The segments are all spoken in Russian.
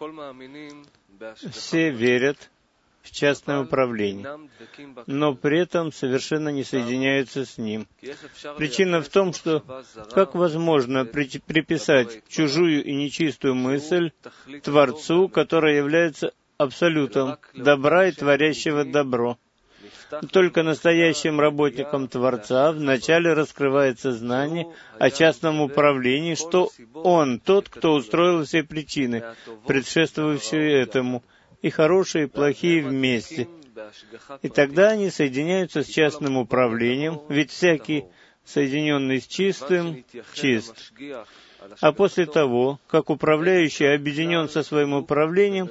Все верят в частное управление, но при этом совершенно не соединяются с ним. Причина в том, что как возможно приписать чужую и нечистую мысль Творцу, который является абсолютом добра и творящего добро? Только настоящим работникам Творца вначале раскрывается знание о частном управлении, что Он тот, кто устроил все причины, предшествующие этому, и хорошие, и плохие вместе. И тогда они соединяются с частным управлением, ведь всякий, соединенный с чистым, чист. А после того, как управляющий объединен со своим управлением,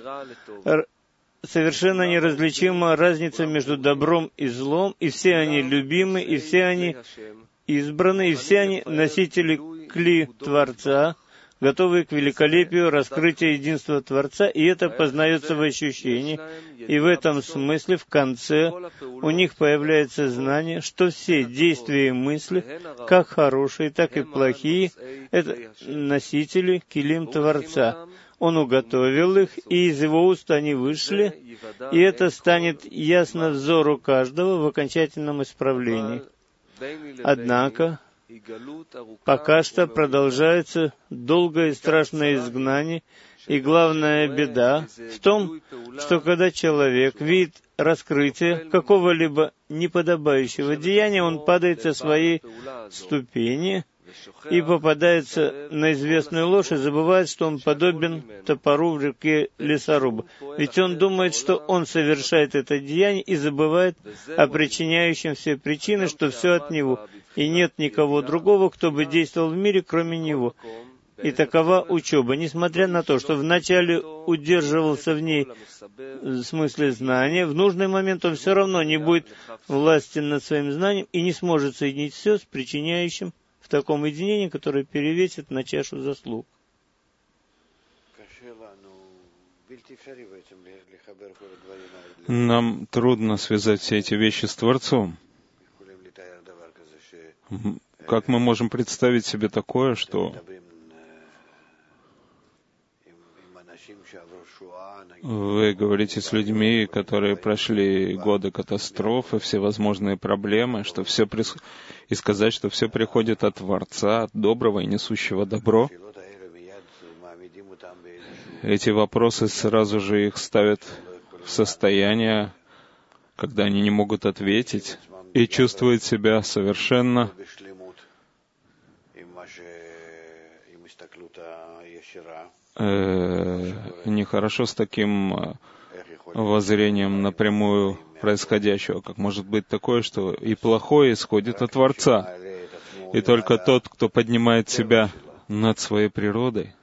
совершенно неразличима разница между добром и злом, и все они любимы, и все они избраны, и все они носители кли Творца, готовые к великолепию раскрытия единства Творца, и это познается в ощущении, и в этом смысле в конце у них появляется знание, что все действия и мысли, как хорошие, так и плохие, это носители килим Творца. Он уготовил их, и из его уст они вышли, и это станет ясно взору каждого в окончательном исправлении. Однако, пока что продолжается долгое и страшное изгнание, и главная беда в том, что когда человек видит раскрытие какого-либо неподобающего деяния, он падает со своей ступени и попадается на известную ложь и забывает, что он подобен топору в руке лесоруба. Ведь он думает, что он совершает это деяние и забывает о причиняющем все причины, что все от него, и нет никого другого, кто бы действовал в мире, кроме него. И такова учеба, несмотря на то, что вначале удерживался в ней в смысле знания, в нужный момент он все равно не будет властен над своим знанием и не сможет соединить все с причиняющим в таком единении, которое перевесит на чашу заслуг. Нам трудно связать все эти вещи с Творцом. Как мы можем представить себе такое, что вы говорите с людьми, которые прошли годы катастрофы, всевозможные проблемы, что все и сказать, что все приходит от Творца, от доброго и несущего добро? Эти вопросы сразу же их ставят в состояние, когда они не могут ответить, и чувствуют себя совершенно нехорошо с таким воззрением напрямую происходящего, как может быть такое, что и плохое исходит от Творца. И только тот, кто поднимает себя над своей природой,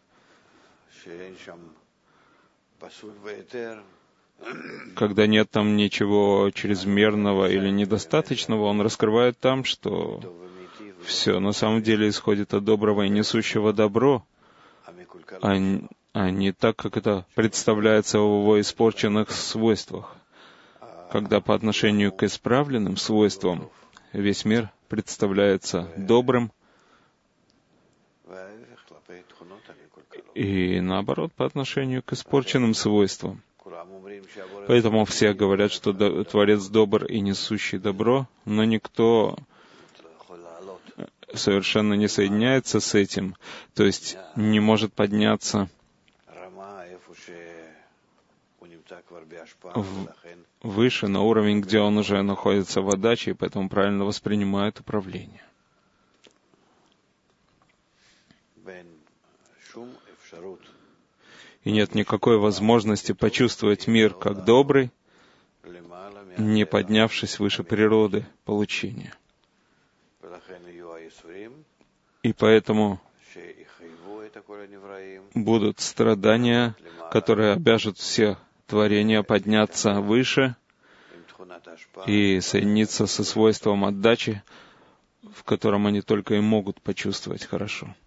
когда нет там ничего чрезмерного или недостаточного, он раскрывает там, что все на самом деле исходит от доброго и несущего добро, а не так, как это представляется в его испорченных свойствах. Когда по отношению к исправленным свойствам весь мир представляется добрым, и наоборот, по отношению к испорченным свойствам. Поэтому все говорят, что Творец добр и несущий добро, но никто совершенно не соединяется с этим, то есть не может подняться выше, на уровень, где он уже находится в отдаче, и поэтому правильно воспринимает управление. И нет никакой возможности почувствовать мир как добрый, не поднявшись выше природы получения. И поэтому будут страдания, которые обяжут все творения подняться выше и соединиться со свойством отдачи, в котором они только и могут почувствовать хорошо.